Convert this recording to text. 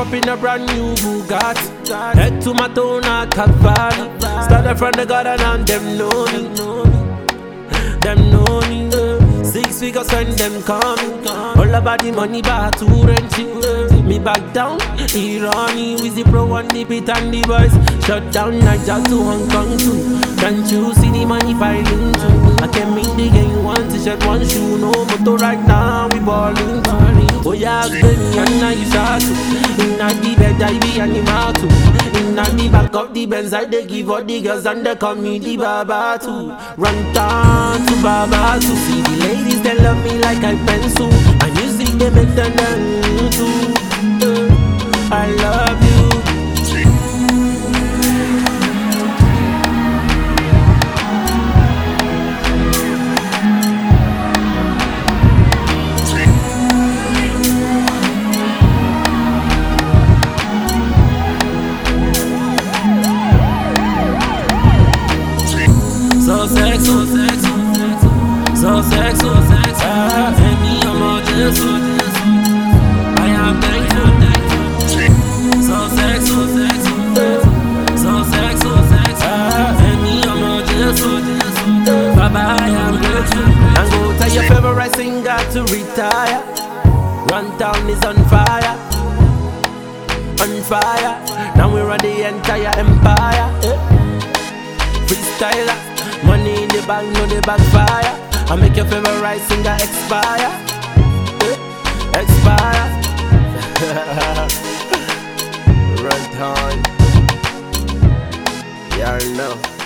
up in a brand new Bugatti. Head to my town at Cavalli. Started from the garden and them know me. Them know me. 6 figures when them coming. All about the money back to rent it. Me back down, Irani with the pro and the pit and the boys. Shut down Niger to Hong Kong too. Can't you see the money filing too? I came in the game, one t-shirt, one shoe, no motor right now, we ballin' too. Oh yeah, baby, and now you start to. Inna the bed, I be animal too. Inna the back of the Benz, I they give all the girls and they call me the Baba too. Run down to Baba to see the ladies, they love me like I pencil. And music, they make them dance too. I love you. So sexy, so sexy, so sexy, so sexy. Any emergency, I am thankful. So sexy, so sexy, so sexy, so sexy. Any emergency, Baba, I am grateful. And go tell your favorite singer to retire. Run town is on fire, on fire. Now we run the entire empire. Freestyler. Money in the bank, no the backfire. I make your favorite singer expire. Expire. Run time. Yeah, I know.